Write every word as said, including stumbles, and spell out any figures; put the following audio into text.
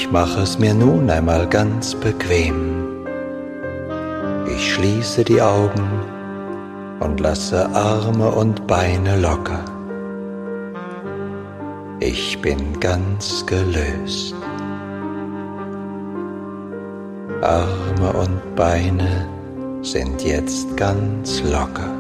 Ich mache es mir nun einmal ganz bequem. Ich schließe die Augen und lasse Arme und Beine locker. Ich bin ganz gelöst. Arme und Beine sind jetzt ganz locker.